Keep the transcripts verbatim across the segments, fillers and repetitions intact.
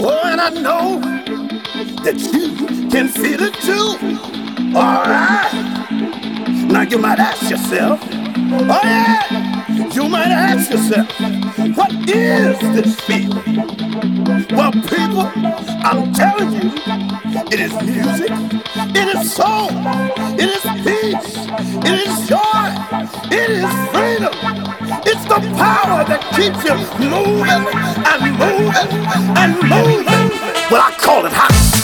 Oh, and I know that you can feel it too. Alright. Now you might ask yourself, oh yeah, you might ask yourself, what is this feeling? Well, people, I'm telling you, it is music, it is soul, it is peace, it is joy, it is freedom. It's the power that keeps you moving and moving and moving. Well, I call it house.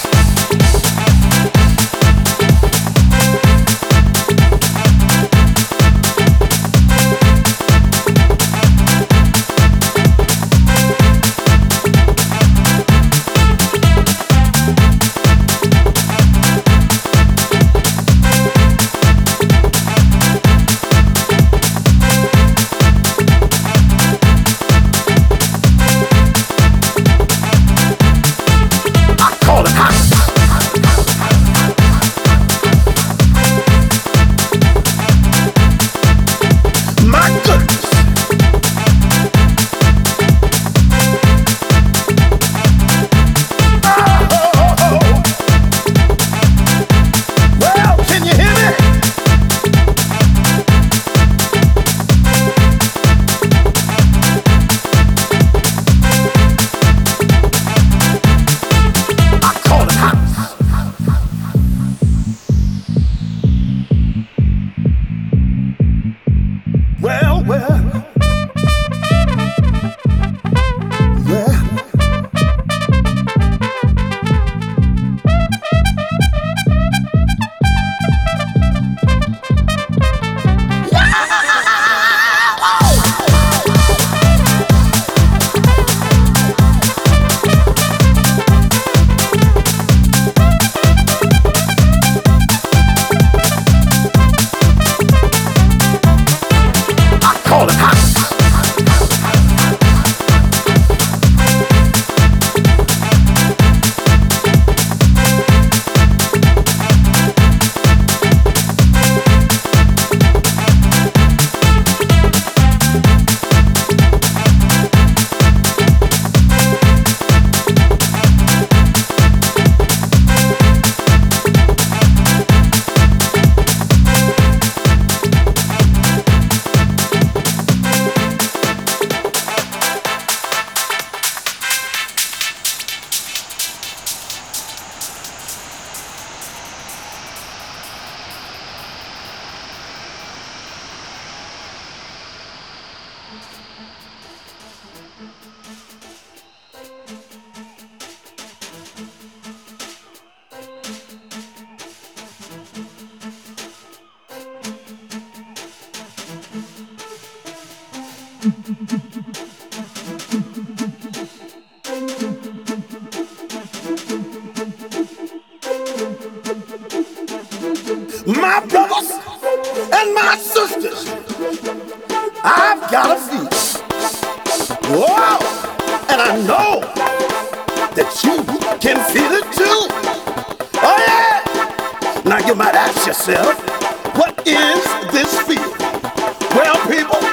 My brothers and my sisters, I've got a feeling. Whoa! And I know that you can feel it too. Oh yeah! Now you might ask yourself, what is this feeling? Well, people,